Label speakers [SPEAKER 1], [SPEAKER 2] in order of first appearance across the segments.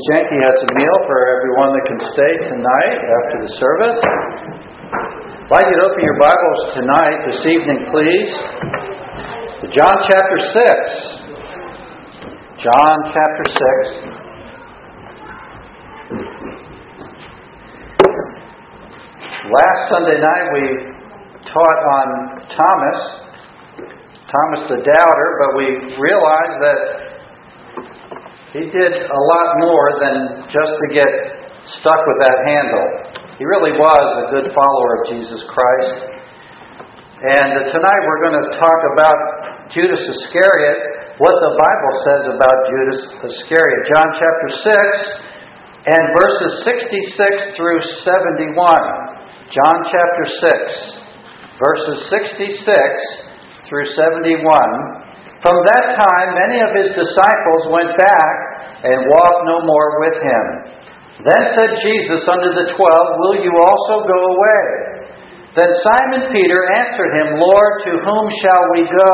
[SPEAKER 1] Janky has a meal for everyone that can stay tonight after the service. I'd like you to open your Bibles tonight, this evening, please, to John chapter 6. John chapter 6. Last Sunday night we taught on Thomas the Doubter, but we realized that he did a lot more than just to get stuck with that handle. He really was a good follower of Jesus Christ. And tonight we're going to talk about Judas Iscariot, what the Bible says about Judas Iscariot. John chapter 6 and verses 66 through 71. John chapter 6, verses 66 through 71. From that time, many of his disciples went back and walked no more with him. Then said Jesus unto the 12, Will you also go away? Then Simon Peter answered him, Lord, to whom shall we go?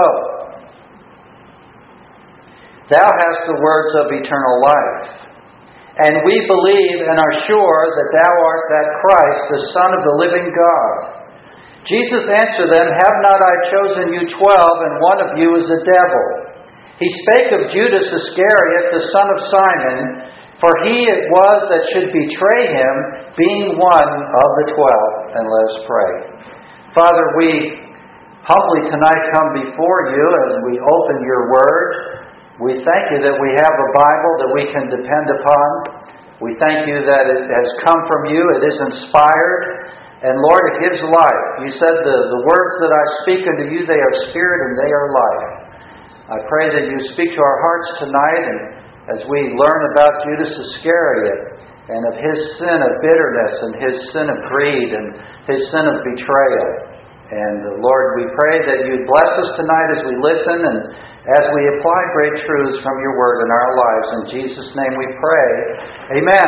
[SPEAKER 1] Thou hast the words of eternal life. And we believe and are sure that thou art that Christ, the Son of the living God. Jesus answered them, Have not I chosen you 12, and one of you is a devil? He spake of Judas Iscariot, the son of Simon, for he it was that should betray him, being one of the 12. And let us pray. Father, we humbly tonight come before you as we open your word. We thank you that we have a Bible that we can depend upon. We thank you that it has come from you. It is inspired. And Lord, it gives life. You said the words that I speak unto you, they are spirit and they are life. I pray that you speak to our hearts tonight, and as we learn about Judas Iscariot and of his sin of bitterness and his sin of greed and his sin of betrayal. And Lord, we pray that you bless us tonight as we listen and as we apply great truths from your word in our lives. In Jesus' name we pray. Amen.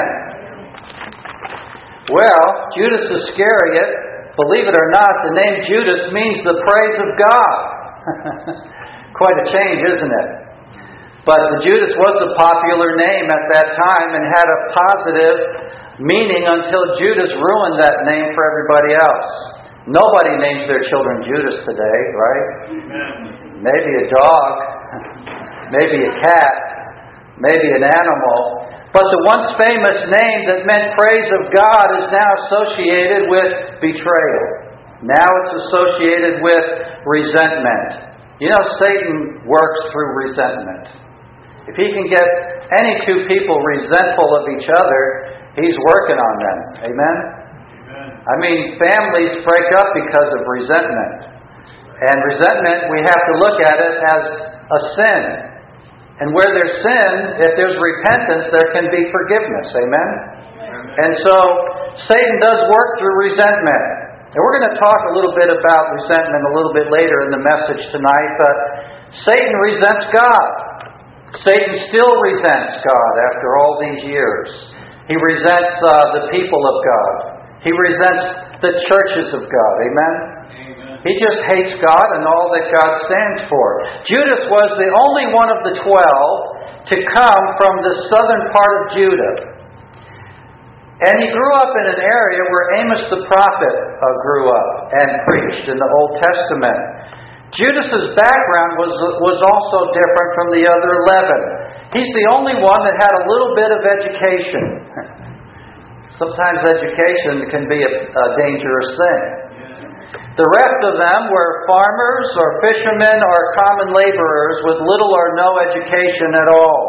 [SPEAKER 1] Well, Judas Iscariot, believe it or not, the name Judas means the praise of God. Quite a change, isn't it? But Judas was a popular name at that time and had a positive meaning until Judas ruined that name for everybody else. Nobody names their children Judas today, right? Maybe a dog, maybe a cat, maybe an animal. But the once famous name that meant praise of God is now associated with betrayal. Now it's associated with resentment. You know, Satan works through resentment. If he can get any two people resentful of each other, he's working on them. Amen? I mean, families break up because of resentment. And resentment, we have to look at it as a sin. And where there's sin, if there's repentance, there can be forgiveness. Amen? And so, Satan does work through resentment. And we're going to talk a little bit about resentment a little bit later in the message tonight. But Satan resents God. Satan still resents God after all these years. He resents the people of God. He resents the churches of God. Amen? He just hates God and all that God stands for. Judas was the only one of the 12 to come from the southern part of Judah. And he grew up in an area where Amos the prophet grew up and preached in the Old Testament. Judas's background was also different from the other 11. He's the only one that had a little bit of education. Sometimes education can be a dangerous thing. The rest of them were farmers or fishermen or common laborers with little or no education at all.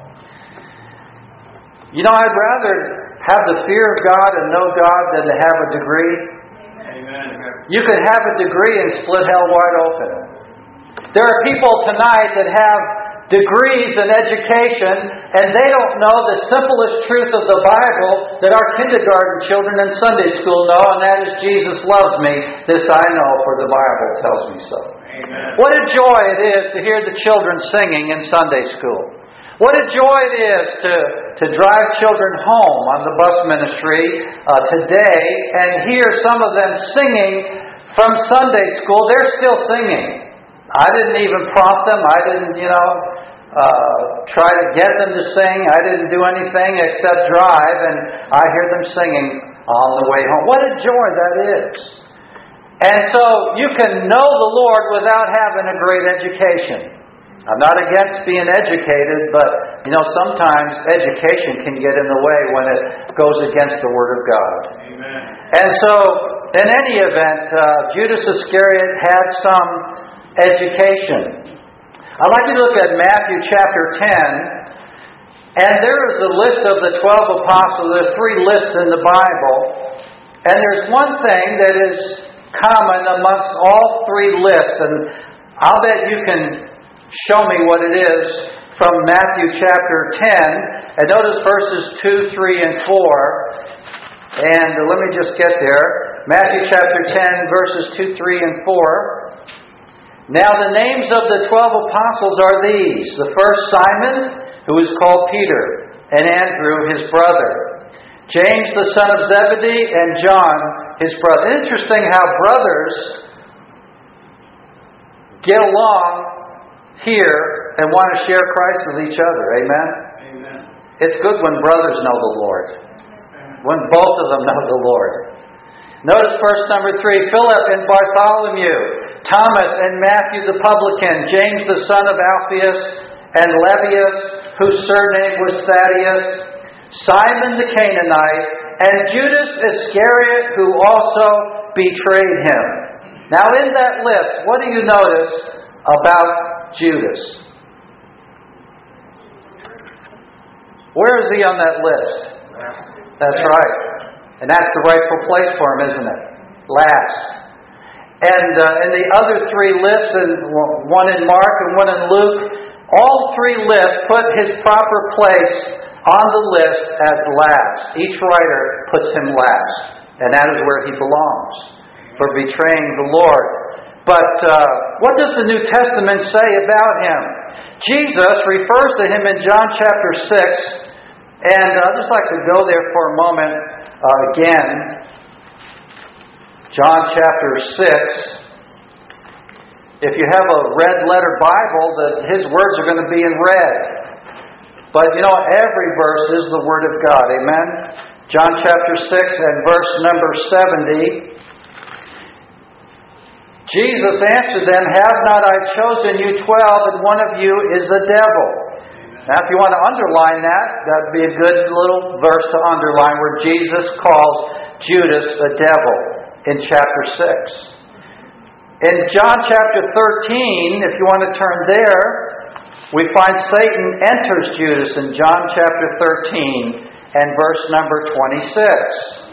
[SPEAKER 1] You know, I'd rather have the fear of God and know God than to have a degree. Amen. You could have a degree and split hell wide open. There are people tonight that have degrees in education, and they don't know the simplest truth of the Bible that our kindergarten children in Sunday school know, and that is Jesus loves me. This I know, for the Bible tells me so. Amen. What a joy it is to hear the children singing in Sunday school. What a joy it is to drive children home on the bus ministry today and hear some of them singing from Sunday school. They're still singing. I didn't even prompt them. I didn't, try to get them to sing. I didn't do anything except drive, and I hear them singing on the way home. What a joy that is. And so you can know the Lord without having a great education. I'm not against being educated, but sometimes education can get in the way when it goes against the Word of God.
[SPEAKER 2] Amen.
[SPEAKER 1] And so, in any event, Judas Iscariot had some education. I'd like you to look at Matthew chapter 10, and there is a list of the 12 apostles. There are 3 lists in the Bible, and there's one thing that is common amongst all 3 lists, and I'll bet you can show me what it is from Matthew chapter 10. And notice verses 2, 3, and 4. And let me just get there. Matthew chapter 10, verses 2, 3, and 4. Now the names of the 12 apostles are these. The first, Simon, who is called Peter, and Andrew, his brother. James, the son of Zebedee, and John, his brother. Interesting how brothers get along here and want to share Christ with each other. Amen?
[SPEAKER 2] Amen.
[SPEAKER 1] It's good when brothers know the Lord. When both of them know the Lord. Notice verse number 3. Philip and Bartholomew, Thomas and Matthew the publican, James the son of Alphaeus, and Lebbaeus, whose surname was Thaddeus, Simon the Canaanite, and Judas Iscariot, who also betrayed him. Now in that list, what do you notice about Judas? Where is he on that list? That's right. And that's the rightful place for him, isn't it? Last. And in the other 3 lists, one in Mark and one in Luke, all 3 lists put his proper place on the list as last. Each writer puts him last. And that is where he belongs, for betraying the Lord. But what does the New Testament say about him? Jesus refers to him in John chapter 6. And I'd just like to go there for a moment again. John chapter 6. If you have a red letter Bible, his words are going to be in red. But every verse is the Word of God. Amen? John chapter 6 and verse number 70. Jesus answered them, "Have not I chosen you 12, and one of you is the devil?" Now, if you want to underline that, that would be a good little verse to underline, where Jesus calls Judas a devil in chapter 6. In John chapter 13, if you want to turn there, we find Satan enters Judas in John chapter 13 and verse number 26.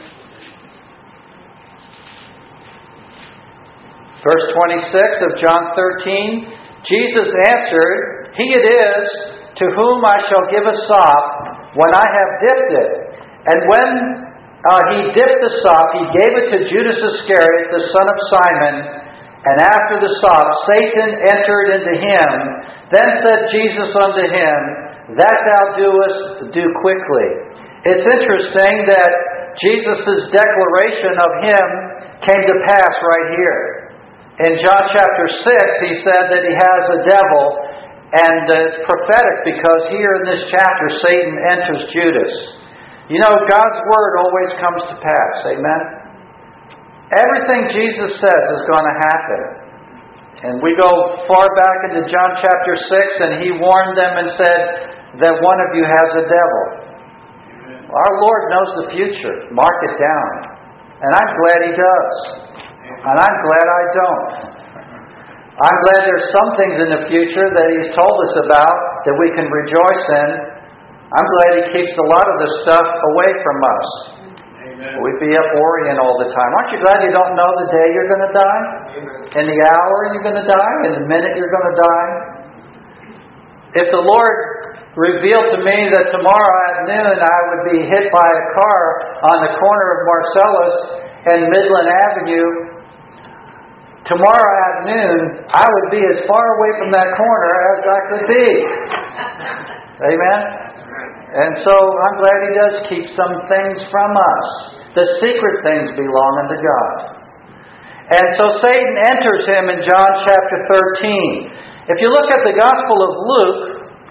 [SPEAKER 1] Verse 26 of John 13, Jesus answered, "He it is to whom I shall give a sop when I have dipped it." And when he dipped the sop, he gave it to Judas Iscariot, the son of Simon. And after the sop, Satan entered into him. Then said Jesus unto him, "That thou doest, do quickly." It's interesting that Jesus' declaration of him came to pass right here. In John chapter 6, he said that he has a devil, and it's prophetic because here in this chapter, Satan enters Judas. God's word always comes to pass. Amen? Everything Jesus says is going to happen. And we go far back into John chapter 6, and he warned them and said that one of you has a devil. Our Lord knows the future. Mark it down. And I'm glad he does. And I'm glad I don't. I'm glad there's some things in the future that he's told us about that we can rejoice in. I'm glad he keeps a lot of the stuff away from us. Amen. We'd be up worrying all the time. Aren't you glad you don't know the day you're going to die? Amen. And the hour you're going to die? And the minute you're going to die? If the Lord revealed to me that tomorrow at noon I would be hit by a car on the corner of Marcellus and Midland Avenue, tomorrow at noon I would be as far away from that corner as I could be. Amen? And so I'm glad he does keep some things from us. The secret things belong unto God. And so Satan enters him in John chapter 13. If you look at the Gospel of Luke,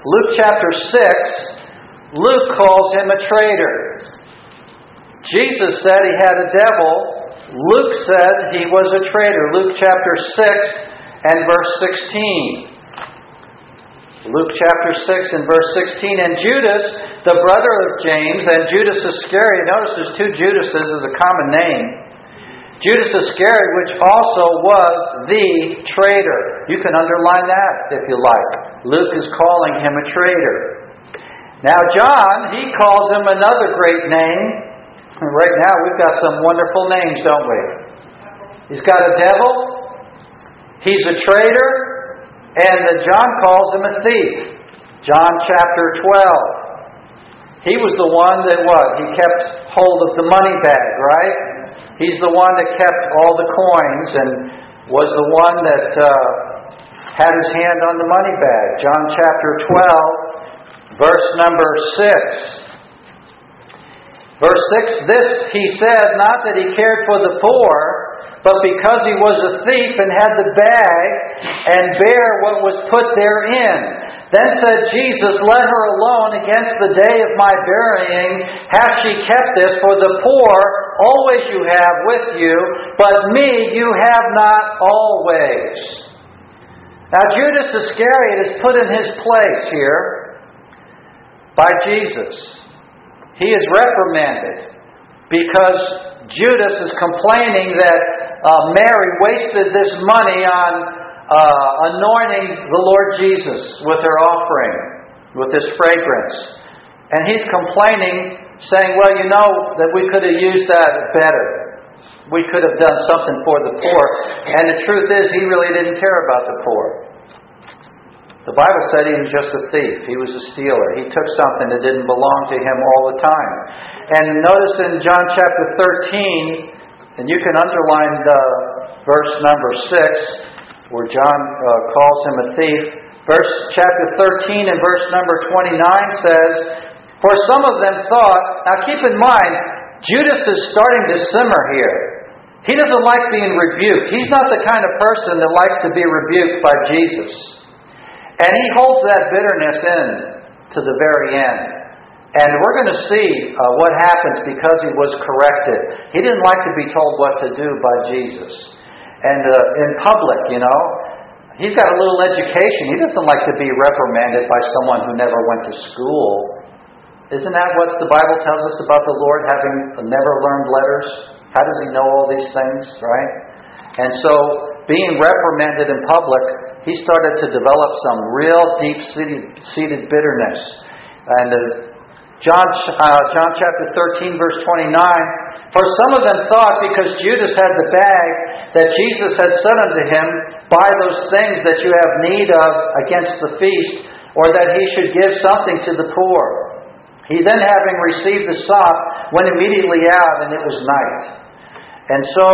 [SPEAKER 1] Luke chapter 6, Luke calls him a traitor. Jesus said he had a devil. Luke said he was a traitor. Luke chapter 6 and verse 16. Luke chapter 6 and verse 16. And Judas, the brother of James, and Judas Iscariot. Notice there's two Judases as a common name. Judas Iscariot, which also was the traitor. You can underline that if you like. Luke is calling him a traitor. Now John, he calls him another great name. Right now we've got some wonderful names, don't we? He's got a devil. He's a traitor. And John calls him a thief. John chapter 12. He was the one that what? He kept hold of the money bag, right? He's the one that kept all the coins and was the one that had his hand on the money bag. John chapter 12, verse number 6. Verse 6, this he said, not that he cared for the poor, but because he was a thief and had the bag and bare what was put therein. Then said Jesus, let her alone against the day of my burying. Hath she kept this? For the poor always you have with you, but me you have not always. Now Judas Iscariot is put in his place here by Jesus. He is reprimanded because Judas is complaining that Mary wasted this money on anointing the Lord Jesus with her offering, with this fragrance. And he's complaining, saying, well, you know that we could have used that better. We could have done something for the poor. And the truth is, he really didn't care about the poor. The Bible said he was just a thief. He was a stealer. He took something that didn't belong to him all the time. And notice in John chapter 13, and you can underline verse number 6, where John calls him a thief. Chapter 13 and verse number 29 says, for some of them thought, now keep in mind, Judas is starting to simmer here. He doesn't like being rebuked. He's not the kind of person that likes to be rebuked by Jesus. And he holds that bitterness in to the very end. And we're going to see what happens because he was corrected. He didn't like to be told what to do by Jesus. And in public, you know, he's got a little education. He doesn't like to be reprimanded by someone who never went to school. Isn't that what the Bible tells us about the Lord, having never learned letters? How does he know all these things, right? And so, being reprimanded in public, he started to develop some real deep-seated bitterness. And John chapter 13, verse 29, for some of them thought, because Judas had the bag, that Jesus had said unto him, buy those things that you have need of against the feast, or that he should give something to the poor. He then, having received the sop, went immediately out, and it was night. And so,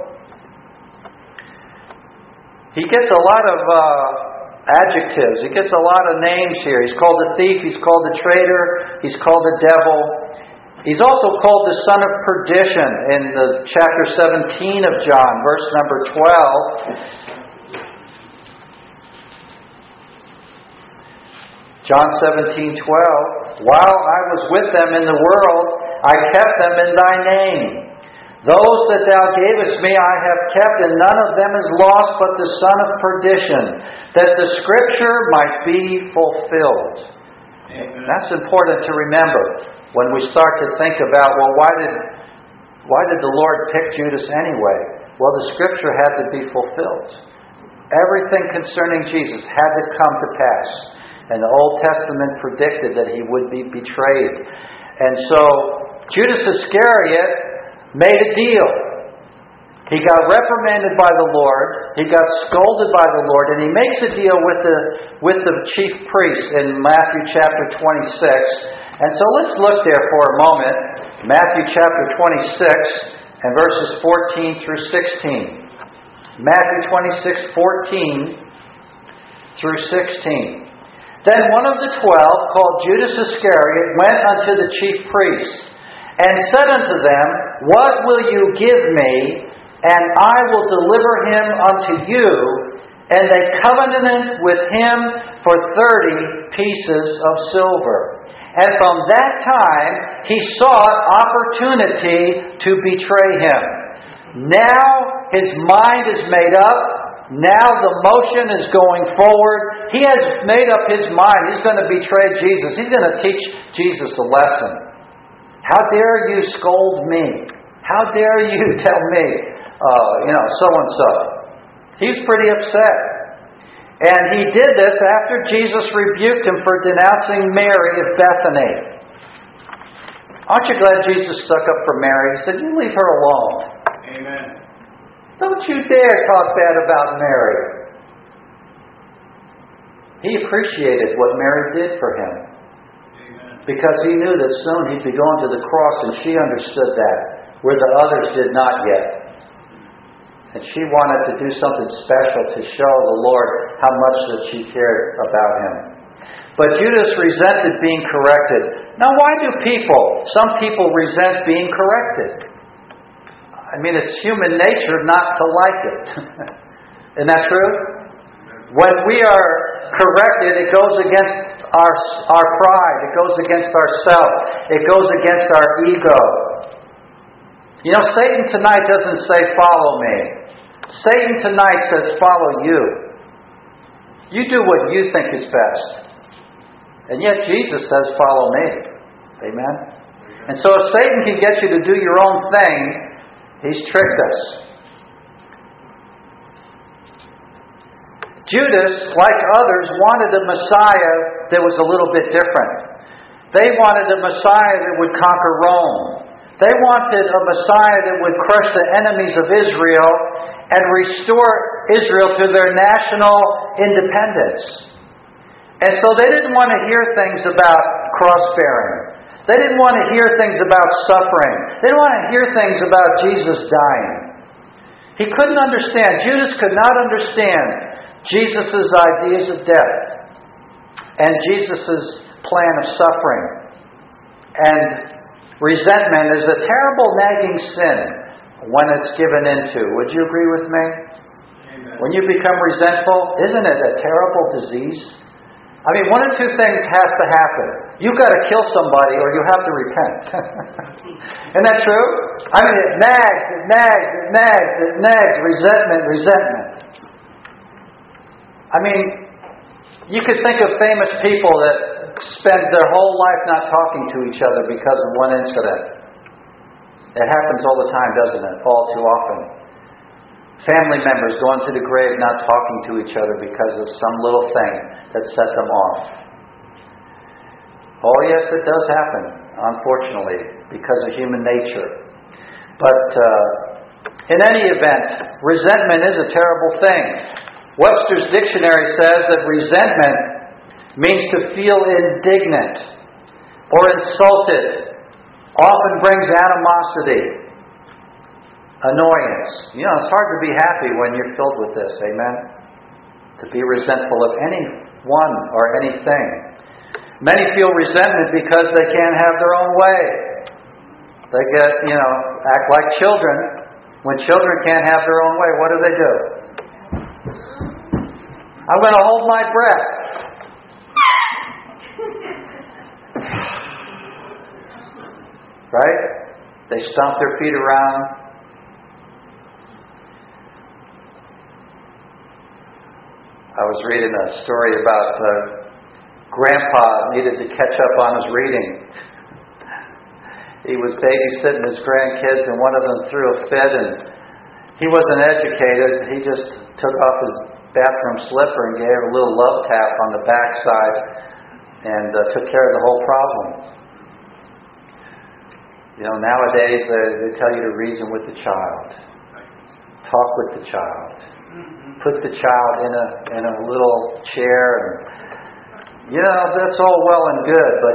[SPEAKER 1] he gets a lot of adjectives. He gets a lot of names here. He's called a thief. He's called a traitor. He's called a devil. He's also called the son of perdition in the chapter 17 of John, verse number 12. John 17:12. While I was with them in the world, I kept them in thy name. Those that thou gavest me I have kept, and none of them is lost but the son of perdition, that the scripture might be fulfilled. Amen. That's important to remember when we start to think about, well, why did the Lord pick Judas anyway? Well, the scripture had to be fulfilled. Everything concerning Jesus had to come to pass. And the Old Testament predicted that he would be betrayed. And so, Judas Iscariot made a deal. He got reprimanded by the Lord. He got scolded by the Lord. And he makes a deal with the chief priests in Matthew chapter 26. And so let's look there for a moment. Matthew chapter 26 and verses 14 through 16. Matthew 26:14 through 16. Then one of the 12, called Judas Iscariot, went unto the chief priests, and said unto them, what will you give me, and I will deliver him unto you? And they covenanted with him for 30 pieces of silver. And from that time, he sought opportunity to betray him. Now his mind is made up. Now the motion is going forward. He has made up his mind. He's going to betray Jesus. He's going to teach Jesus a lesson. How dare you scold me? How dare you tell me, so-and-so. He's pretty upset. And he did this after Jesus rebuked him for denouncing Mary of Bethany. Aren't you glad Jesus stuck up for Mary? He said, you leave her alone.
[SPEAKER 2] Amen.
[SPEAKER 1] Don't you dare talk bad about Mary. He appreciated what Mary did for him.
[SPEAKER 2] Amen.
[SPEAKER 1] Because he knew that soon he'd be going to the cross, and she understood that, where the others did not yet. And she wanted to do something special to show the Lord how much that she cared about him. But Judas resented being corrected. Now, why do some people resent being corrected? I mean, it's human nature not to like it. Isn't that true? When we are corrected, it goes against our pride. It goes against ourself. It goes against our ego. You know, Satan tonight doesn't say, follow me. Satan tonight says, follow you. You do what you think is best. And yet Jesus says, follow me. Amen? And so if Satan can get you to do your own thing, he's tricked us. Judas, like others, wanted a Messiah that was a little bit different. They wanted a Messiah that would conquer Rome. They wanted a Messiah that would crush the enemies of Israel and restore Israel to their national independence. And so they didn't want to hear things about cross-bearing. They didn't want to hear things about suffering. They didn't want to hear things about Jesus dying. He couldn't understand. Judas could not understand Jesus' ideas of death and Jesus' plan of suffering. And resentment is a terrible nagging sin when it's given into. Would you agree with me?
[SPEAKER 2] Amen.
[SPEAKER 1] When you become resentful, isn't it a terrible disease? I mean, one of two things has to happen. You've got to kill somebody or you have to repent. Isn't that true? I mean, it nags, resentment. I mean, you could think of famous people that spend their whole life not talking to each other because of one incident. It happens all the time, doesn't it? All too often. Family members going to the grave not talking to each other because of some little thing that set them off. Oh yes, it does happen, unfortunately, because of human nature. But in any event, resentment is a terrible thing. Webster's dictionary says that resentment means to feel indignant or insulted, often brings animosity, annoyance. You know, it's hard to be happy when you're filled with this, amen? To be resentful of anyone or anything. Many feel resentment because they can't have their own way. They act like children. When children can't have their own way, what do? I'm going to hold my breath. Right? They stomp their feet around. I was reading a story about Grandpa needed to catch up on his reading. He was babysitting his grandkids and one of them threw a fit and he wasn't educated. He just took off his bathroom slipper and gave a little love tap on the backside and took care of the whole problem. You know, nowadays they tell you to reason with the child. Talk with the child. Put the child in a little chair and that's all well and good, but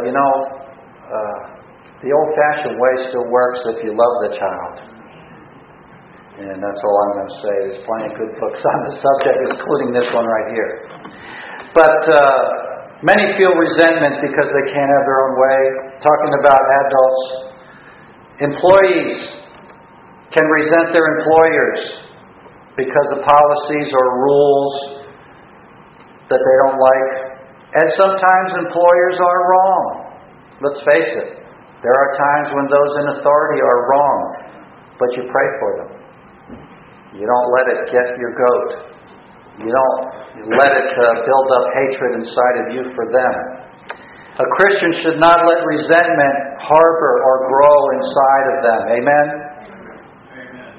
[SPEAKER 1] the old-fashioned way still works if you love the child. And that's all I'm going to say. There's plenty of good books on the subject, including this one right here. But many feel resentment because they can't have their own way. Talking about adults. Employees can resent their employers because of policies or rules that they don't like. And sometimes employers are wrong. Let's face it. There are times when those in authority are wrong, but you pray for them. You don't let it get your goat. You don't let it build up hatred inside of you for them. A Christian should not let resentment harbor or grow inside of them. Amen?
[SPEAKER 2] Amen.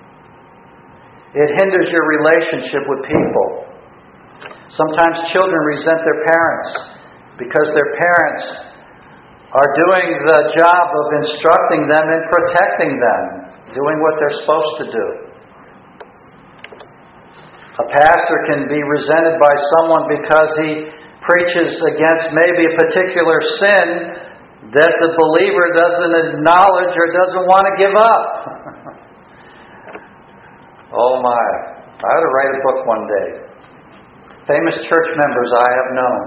[SPEAKER 1] It hinders your relationship with people. Sometimes children resent their parents because their parents are doing the job of instructing them and protecting them, doing what they're supposed to do. A pastor can be resented by someone because he preaches against maybe a particular sin that the believer doesn't acknowledge or doesn't want to give up. Oh my. I ought to write a book one day. Famous church members I have known.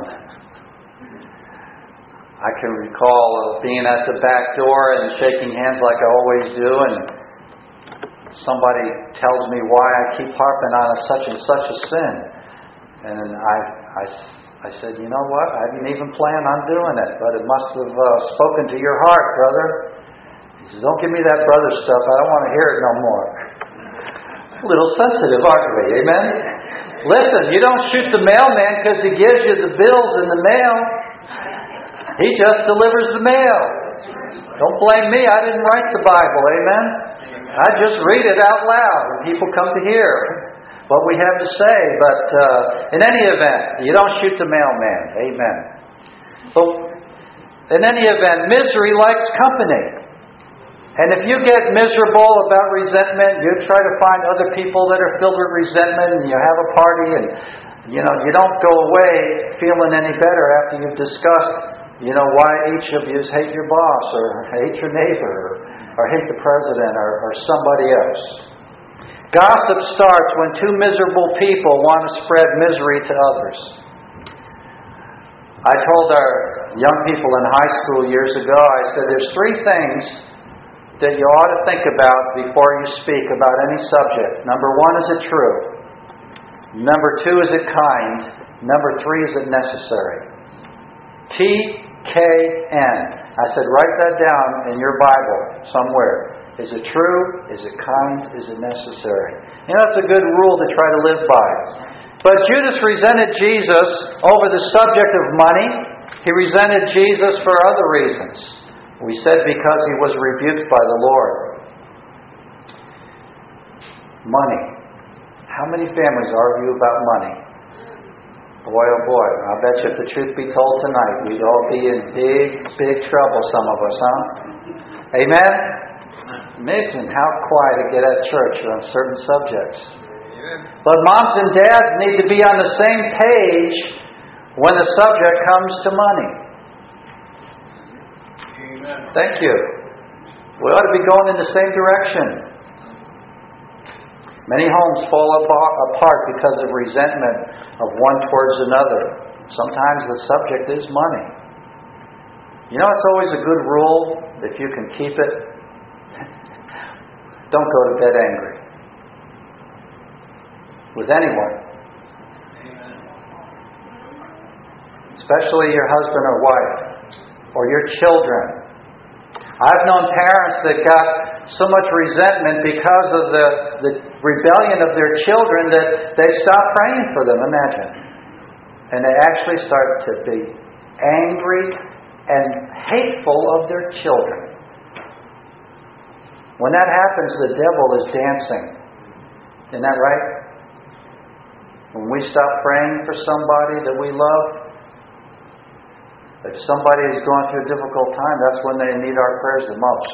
[SPEAKER 1] I can recall being at the back door and shaking hands like I always do, and somebody tells me why I keep harping on such and such a sin. And I said, you know what? I didn't even plan on doing it, but it must have spoken to your heart, brother. He says, don't give me that brother stuff. I don't want to hear it no more. A little sensitive, aren't we? Amen? Listen, you don't shoot the mailman because he gives you the bills in the mail. He just delivers the mail. Don't blame me. I didn't write the Bible. Amen? I just read it out loud and people come to hear what we have to say. But in any event, you don't shoot the mailman. Amen. But in any event, misery likes company. And if you get miserable about resentment, you try to find other people that are filled with resentment, and you have a party, and you don't go away feeling any better after you've discussed why each of you hate your boss, or hate your neighbor, or hate the president, or somebody else. Gossip starts when two miserable people want to spread misery to others. I told our young people in high school years ago, I said, there's three things that you ought to think about before you speak about any subject. Number one, is it true? Number two, is it kind? Number three, is it necessary? TKN. I said, write that down in your Bible somewhere. Is it true? Is it kind? Is it necessary? That's a good rule to try to live by. But Judas resented Jesus over the subject of money. He resented Jesus for other reasons. We said because he was rebuked by the Lord. Money. How many families argue about money? Boy, oh boy. I bet you if the truth be told tonight, we'd all be in big, big trouble, some of us, huh? Amen? Amazing how quiet it get at church on certain subjects. But moms and dads need to be on the same page when the subject comes to money. Thank you. We ought to be going in the same direction. Many homes fall apart because of resentment of one towards another. Sometimes the subject is money. It's always a good rule, if you can keep it, don't go to bed angry with anyone. Especially your husband or wife or your children. I've known parents that got so much resentment because of the rebellion of their children that they stopped praying for them, imagine. And they actually started to be angry and hateful of their children. When that happens, the devil is dancing. Isn't that right? When we stop praying for somebody that we love, if somebody is going through a difficult time, that's when they need our prayers the most.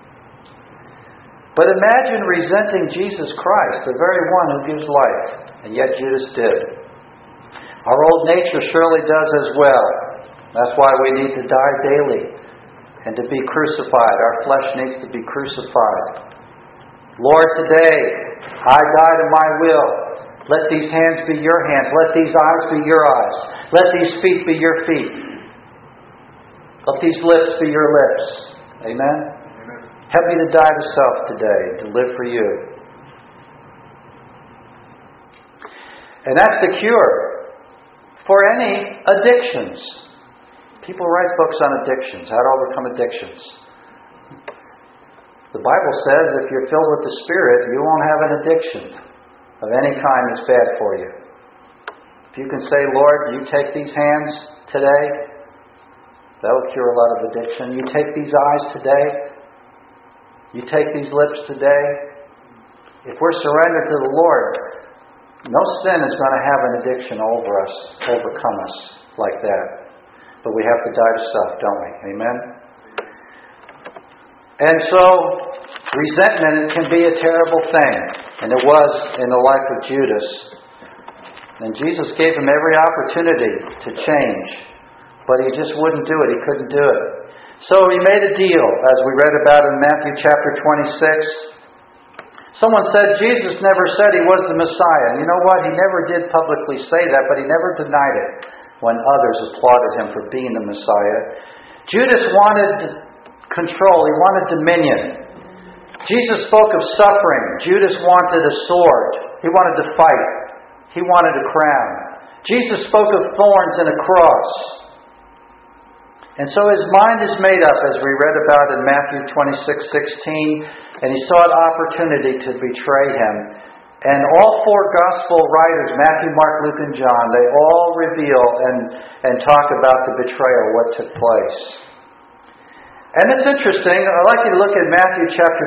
[SPEAKER 1] But imagine resenting Jesus Christ, the very one who gives life, and yet Judas did. Our old nature surely does as well. That's why we need to die daily and to be crucified. Our flesh needs to be crucified. Lord, today I die to my will. Let these hands be your hands. Let these eyes be your eyes. Let these feet be your feet. Let these lips be your lips. Amen? Amen. Help me to die to self today, to live for you. And that's the cure. for any addictions. People write books on addictions, how to overcome addictions. The Bible says if you're filled with the Spirit, you won't have an addiction of any kind that's bad for you. If you can say, Lord, you take these hands today, that will cure a lot of addiction. You take these eyes today, you take these lips today. If we're surrendered to the Lord, no sin is going to have an addiction overcome us like that. But we have to die to self, don't we? Amen? And so, resentment can be a terrible thing. And it was in the life of Judas. And Jesus gave him every opportunity to change. But he just wouldn't do it. He couldn't do it. So he made a deal, as we read about in Matthew chapter 26. Someone said Jesus never said he was the Messiah. And you know what? He never did publicly say that, but he never denied it when others applauded him for being the Messiah. Judas wanted control. He wanted dominion. Jesus spoke of suffering. Judas wanted a sword. He wanted to fight. He wanted a crown. Jesus spoke of thorns and a cross. And so his mind is made up, as we read about in Matthew 26:16, and he sought opportunity to betray him. And all four gospel writers, Matthew, Mark, Luke, and John, they all reveal and talk about the betrayal, what took place. And it's interesting, I'd like you to look at Matthew chapter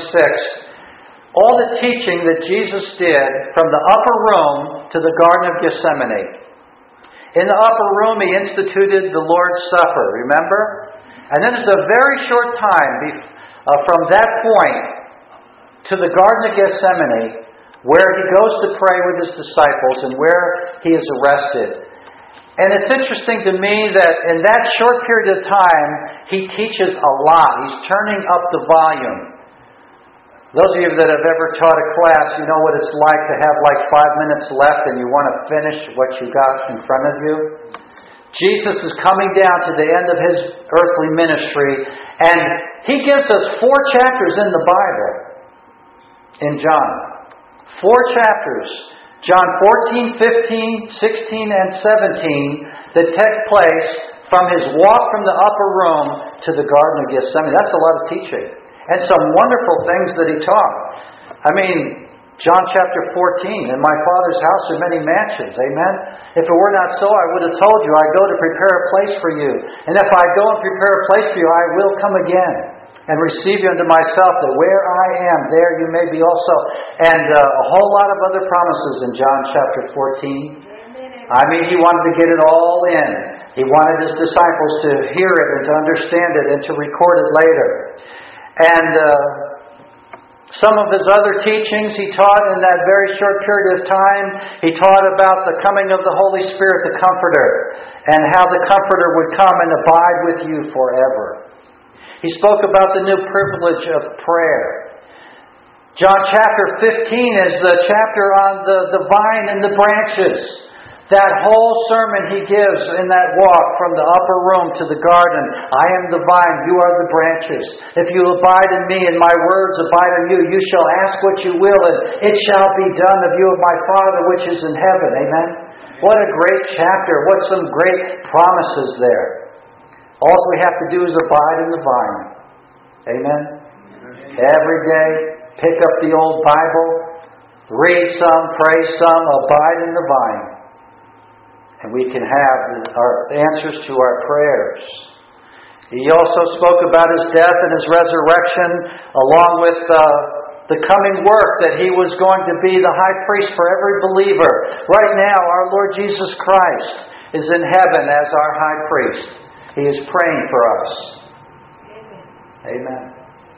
[SPEAKER 1] 26. All the teaching that Jesus did from the upper room to the Garden of Gethsemane. In the upper room, he instituted the Lord's Supper, remember? And then there's a very short time from that point to the Garden of Gethsemane, where he goes to pray with his disciples and where he is arrested. And it's interesting to me that in that short period of time, he teaches a lot. He's turning up the volume. Those of you that have ever taught a class, you know what it's like to have like 5 minutes left and you want to finish what you got in front of you. Jesus is coming down to the end of his earthly ministry, and he gives us 4 chapters in the Bible in John. 4 chapters. John 14, 15, 16, and 17 that take place from his walk from the upper room to the Garden of Gethsemane. That's a lot of teaching. And some wonderful things that he taught. I mean, John chapter 14, in my Father's house are many mansions. Amen? If it were not so, I would have told you, I go to prepare a place for you. And if I go and prepare a place for you, I will come again and receive you unto myself, that where I am, there you may be also. And a whole lot of other promises in John chapter 14. I mean, he wanted to get it all in. He wanted his disciples to hear it and to understand it and to record it later. And some of his other teachings he taught in that very short period of time. He taught about the coming of the Holy Spirit, the Comforter, and how the Comforter would come and abide with you forever. He spoke about the new privilege of prayer. John chapter 15 is the chapter on the vine and the branches. That whole sermon he gives in that walk from the upper room to the garden. I am the vine, you are the branches. If you abide in me and my words abide in you, you shall ask what you will, and it shall be done of you of my Father which is in heaven. Amen? What a great chapter. What some great promises there. All we have to do is abide in the vine. Amen? Every day, pick up the old Bible, read some, pray some, abide in the vine. And we can have our answers to our prayers. He also spoke about his death and his resurrection, along with the coming work that he was going to be the high priest for every believer. Right now, our Lord Jesus Christ is in heaven as our high priest. He is praying for us. Amen.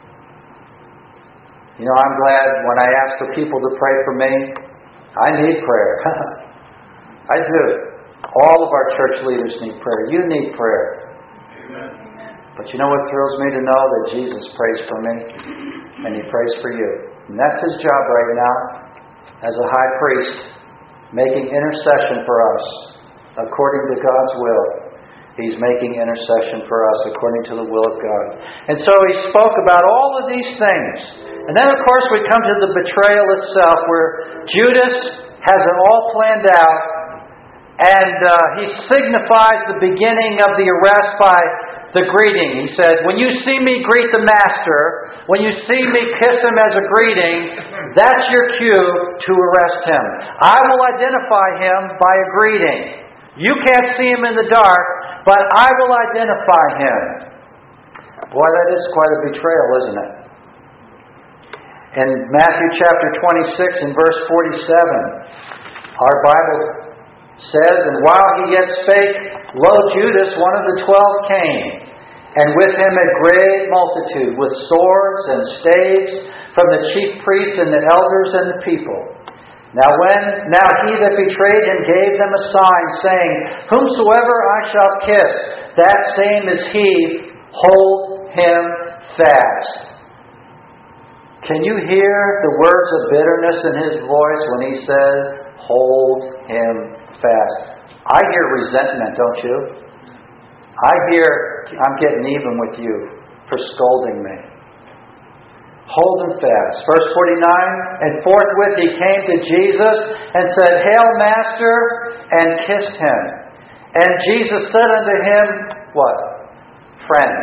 [SPEAKER 1] You know, I'm glad when I ask for people to pray for me. I need prayer. I do. All of our church leaders need prayer. You need prayer.
[SPEAKER 2] Amen.
[SPEAKER 1] But you know what thrills me to know? That Jesus prays for me. And He prays for you. And that's His job right now. As a high priest. Making intercession for us. According to God's will. He's making intercession for us according to the will of God. And so He spoke about all of these things. And then of course we come to the betrayal itself, where Judas has it all planned out. And he signifies the beginning of the arrest by the greeting. He said, when you see me greet the Master, when you see me kiss him as a greeting, that's your cue to arrest him. I will identify him by a greeting. You can't see him in the dark, but I will identify him. Boy, that is quite a betrayal, isn't it? In Matthew chapter 26 and verse 47, our Bible says, and while he yet spake, lo, Judas, one of the 12, came, and with him a great multitude, with swords and staves, from the chief priests and the elders and the people. Now he that betrayed him gave them a sign, saying, whomsoever I shall kiss, that same is he, hold him fast. Can you hear the words of bitterness in his voice when he says, hold him fast? I hear resentment, don't you? I hear, I'm getting even with you for scolding me. Hold him fast. Verse 49, and forthwith he came to Jesus and said, Hail, Master, and kissed him. And Jesus said unto him, what? Friend.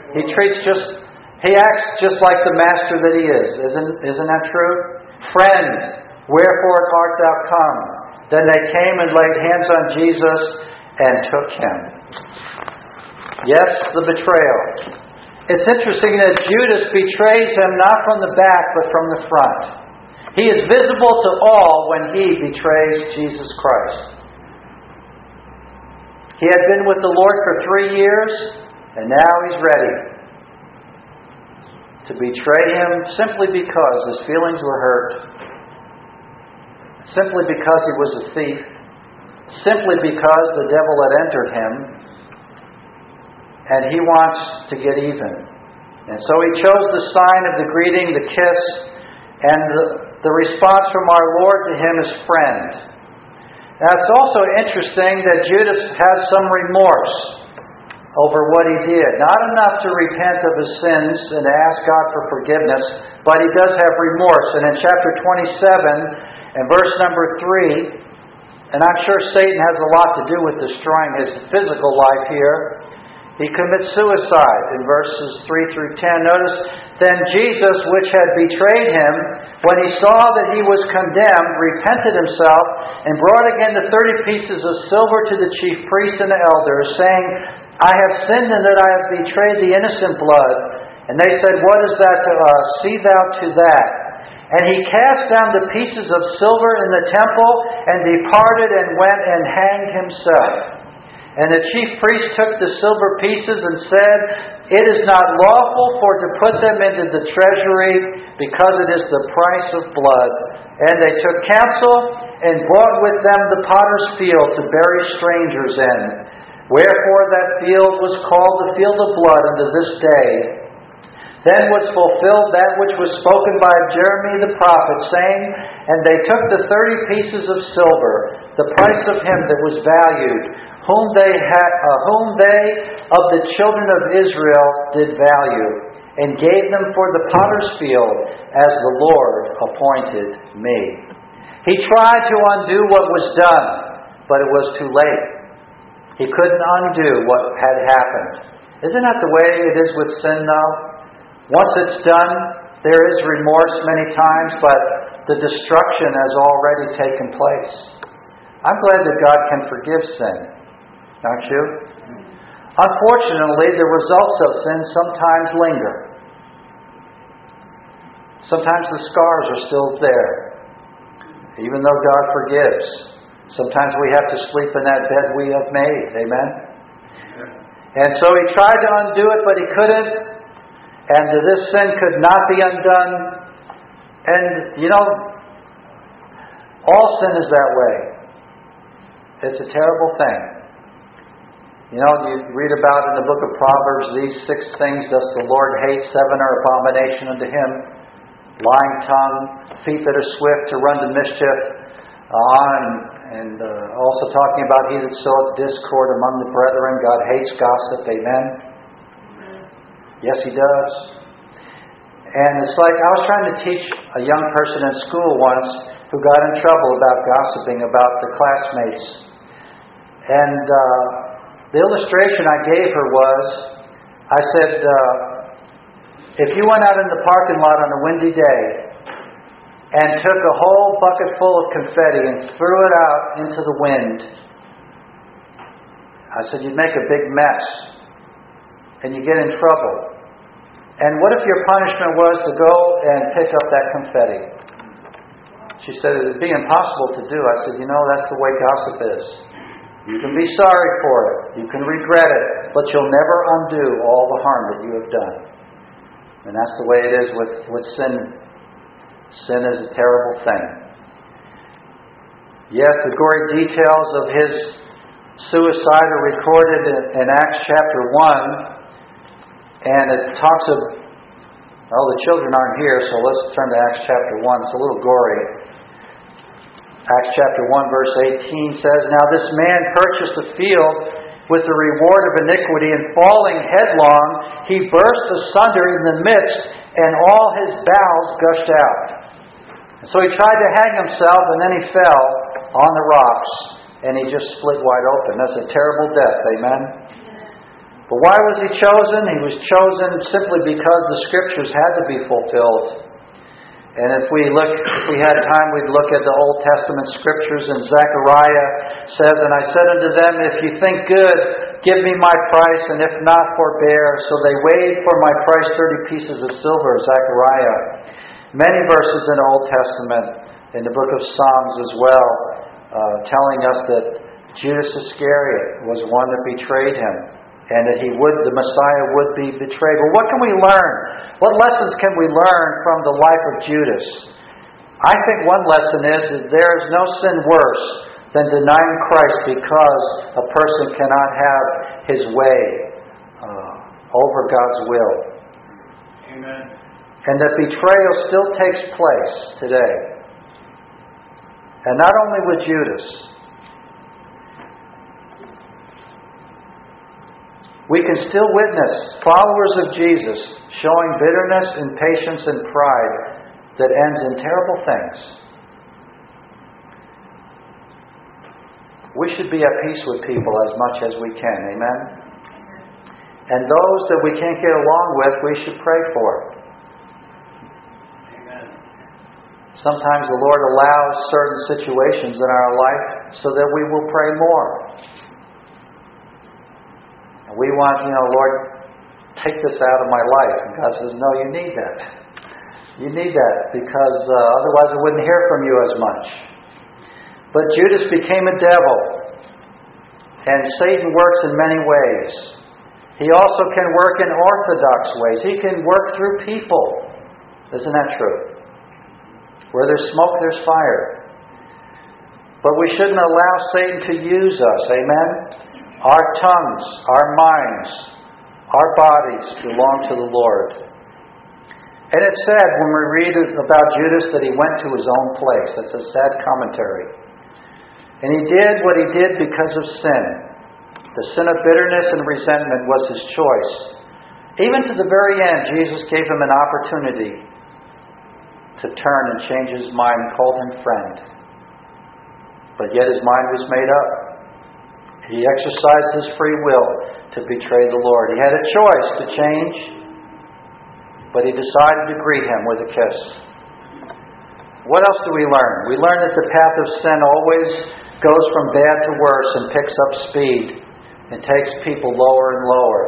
[SPEAKER 1] He acts just like the Master that he is. Isn't that true? Friend, wherefore art thou come? Then they came and laid hands on Jesus and took him. Yes, the betrayal. It's interesting that Judas betrays him not from the back but from the front. He is visible to all when he betrays Jesus Christ. He had been with the Lord for 3 years, and now he's ready to betray him simply because his feelings were hurt, simply because he was a thief, simply because the devil had entered him, and he wants to get even. And so he chose the sign of the greeting, the kiss, and the response from our Lord to him is friend. Now it's also interesting that Judas has some remorse over what he did. Not enough to repent of his sins and to ask God for forgiveness, but he does have remorse. And in chapter 27 and verse number 3, and I'm sure Satan has a lot to do with destroying his physical life here, he commits suicide in verses 3 through 10. Notice, then Jesus, which had betrayed him, when he saw that he was condemned, repented himself, and brought again the 30 pieces of silver to the chief priests and the elders, saying, I have sinned in that I have betrayed the innocent blood. And they said, what is that to us? See thou to that. And he cast down the pieces of silver in the temple, and departed and went and hanged himself. And the chief priest took the silver pieces and said, It is not lawful for to put them into the treasury, because it is the price of blood. And they took counsel, and brought with them the potter's field to bury strangers in. Wherefore that field was called the field of blood unto this day. Then was fulfilled that which was spoken by Jeremy the prophet, saying, And they took the 30 pieces of silver, the price of him that was valued, whom they of the children of Israel did value, and gave them for the potter's field, as the Lord appointed me. He tried to undo what was done, but it was too late. He couldn't undo what had happened. Isn't that the way it is with sin, though? Once it's done, there is remorse many times, but the destruction has already taken place. I'm glad that God can forgive sin, aren't you? Unfortunately, the results of sin sometimes linger. Sometimes the scars are still there, even though God forgives. Sometimes we have to sleep in that bed we have made. Amen? And so he tried to undo it, but he couldn't. And this sin could not be undone. And, all sin is that way. It's a terrible thing. You read about in the book of Proverbs, these 6 things does the Lord hate, 7 are abomination unto him. Lying tongue, feet that are swift to run to mischief, and also talking about he that soweth discord among the brethren. God hates gossip. Amen? Yes, he does. And it's like I was trying to teach a young person in school once who got in trouble about gossiping about the classmates. And the illustration I gave her was, I said, if you went out in the parking lot on a windy day and took a whole bucket full of confetti and threw it out into the wind, I said, you'd make a big mess and you get in trouble. And what if your punishment was to go and pick up that confetti? She said, it would be impossible to do. I said, that's the way gossip is. You can be sorry for it. You can regret it. But you'll never undo all the harm that you have done. And that's the way it is with sin. Sin is a terrible thing. Yes, the gory details of his suicide are recorded in Acts chapter 1. And it talks of, the children aren't here, so let's turn to Acts chapter 1. It's a little gory. Acts chapter 1 verse 18 says, Now this man purchased a field with the reward of iniquity, and falling headlong, he burst asunder in the midst, and all his bowels gushed out. And so he tried to hang himself, and then he fell on the rocks, and he just split wide open. That's a terrible death, amen? But why was he chosen? He was chosen simply because the Scriptures had to be fulfilled. And if we had time, we'd look at the Old Testament Scriptures. And Zechariah says, And I said unto them, If you think good, give me my price, and if not, forbear. So they weighed for my price 30 pieces of silver, Zechariah. Many verses in the Old Testament, in the book of Psalms as well, telling us that Judas Iscariot was one that betrayed him. And that the Messiah would be betrayed. But what can we learn? What lessons can we learn from the life of Judas? I think one lesson is that there is no sin worse than denying Christ because a person cannot have his way over God's will.
[SPEAKER 2] Amen.
[SPEAKER 1] And that betrayal still takes place today. And not only with Judas. We can still witness followers of Jesus showing bitterness, impatience, and pride that ends in terrible things. We should be at peace with people as much as we can. Amen? And those that we can't get along with, we should pray for.
[SPEAKER 2] Amen.
[SPEAKER 1] Sometimes the Lord allows certain situations in our life so that we will pray more. We want, Lord, take this out of my life. And God says, no, you need that. You need that because otherwise I wouldn't hear from you as much. But Judas became a devil. And Satan works in many ways. He also can work in orthodox ways. He can work through people. Isn't that true? Where there's smoke, there's fire. But we shouldn't allow Satan to use us. Amen? Our tongues, our minds, our bodies belong to the Lord. And it's said when we read about Judas that he went to his own place. That's a sad commentary. And he did what he did because of sin. The sin of bitterness and resentment was his choice. Even to the very end, Jesus gave him an opportunity to turn and change his mind and called him friend. But yet his mind was made up. He exercised his free will to betray the Lord. He had a choice to change, but he decided to greet him with a kiss. What else do we learn? We learn that the path of sin always goes from bad to worse and picks up speed and takes people lower and lower.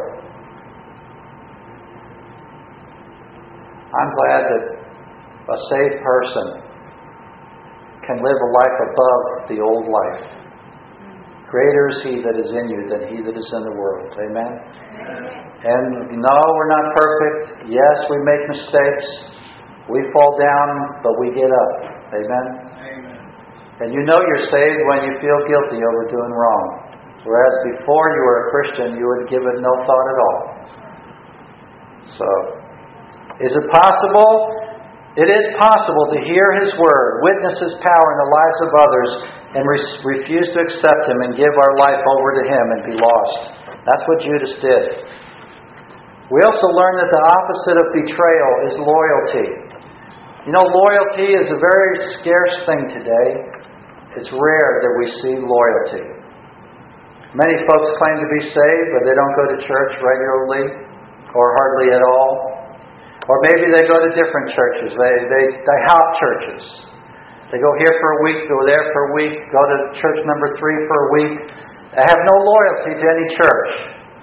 [SPEAKER 1] I'm glad that a saved person can live a life above the old life. Greater is He that is in you than he that is in the world. Amen? Amen. And no, we're not perfect. Yes, we make mistakes. We fall down, but we get up. Amen?
[SPEAKER 2] Amen.
[SPEAKER 1] And you know you're saved when you feel guilty over doing wrong. Whereas before you were a Christian, you would give it no thought at all. So, is it possible? It is possible to hear His Word, witness His power in the lives of others, and refuse to accept Him and give our life over to Him and be lost. That's what Judas did. We also learn that the opposite of betrayal is loyalty. Loyalty is a very scarce thing today. It's rare that we see loyalty. Many folks claim to be saved, but they don't go to church regularly or hardly at all. Or maybe they go to different churches. They hop churches. They go here for a week, go there for a week, go to church number 3 for a week. They have no loyalty to any church.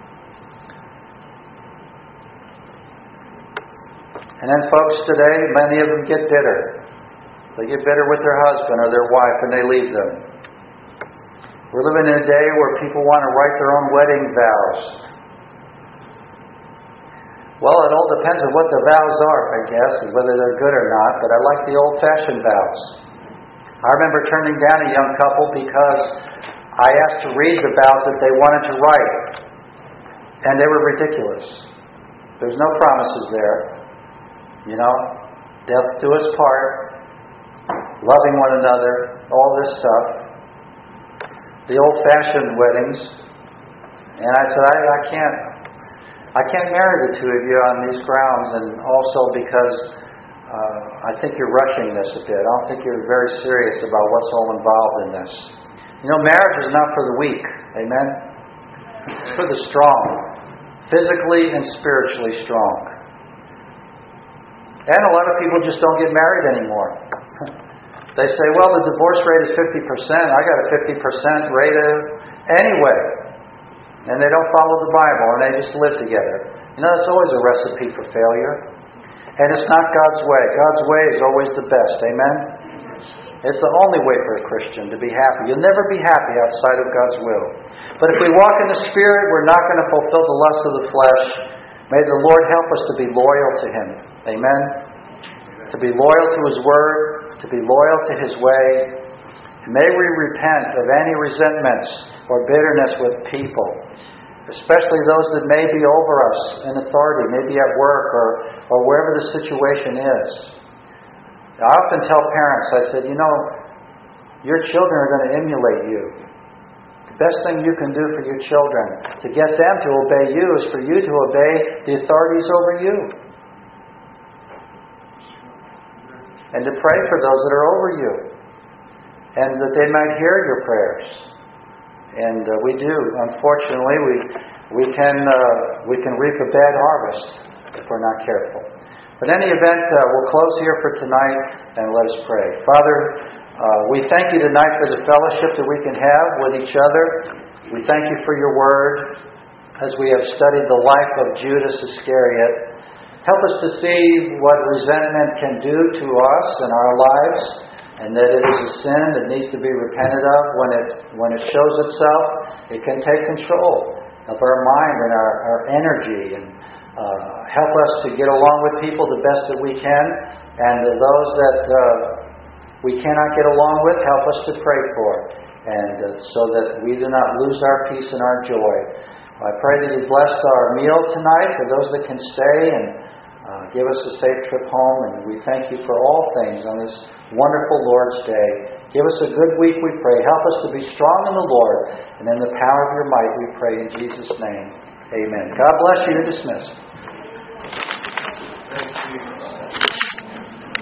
[SPEAKER 1] And then folks today, many of them get bitter. They get bitter with their husband or their wife and they leave them. We're living in a day where people want to write their own wedding vows. Well, it all depends on what the vows are, I guess, and whether they're good or not, but I like the old-fashioned vows. I remember turning down a young couple because I asked to read the vows that they wanted to write, and they were ridiculous. There's no promises there. You know, death do us part, loving one another, all this stuff. The old-fashioned weddings. And I said, I can't marry the two of you on these grounds, and also because I think you're rushing this a bit. I don't think you're very serious about what's all involved in this. You know, marriage is not for the weak. Amen? It's for the strong. Physically and spiritually strong. And a lot of people just don't get married anymore. They say, well, the divorce rate is 50%. I got a 50% rate anyway. And they don't follow the Bible, and they just live together. You know, that's always a recipe for failure. And it's not God's way. God's way is always the best. Amen? It's the only way for a Christian to be happy. You'll never be happy outside of God's will. But if we walk in the Spirit, we're not going to fulfill the lust of the flesh. May the Lord help us to be loyal to Him. Amen? To be loyal to His Word, to be loyal to His way. May we repent of any resentments or bitterness with people, especially those that may be over us in authority, maybe at work or wherever the situation is. I often tell parents, I said, you know, your children are going to emulate you. The best thing you can do for your children to get them to obey you is for you to obey the authorities over you. And to pray for those that are over you. And that they might hear your prayers. And we do. Unfortunately, we can reap a bad harvest if we're not careful. But in any event, we'll close here for tonight and let us pray. Father, we thank you tonight for the fellowship that we can have with each other. We thank you for your word as we have studied the life of Judas Iscariot. Help us to see what resentment can do to us in our lives, and that it is a sin that needs to be repented of. When it shows itself, it can take control of our mind and our energy, and help us to get along with people the best that we can, and those that we cannot get along with, help us to pray for, and so that we do not lose our peace and our joy. I pray that you bless our meal tonight for those that can stay, and give us a safe trip home, and we thank you for all things on this wonderful Lord's Day. Give us a good week, we pray. Help us to be strong in the Lord, and in the power of your might, we pray in Jesus' name. Amen. God bless you. You're dismissed.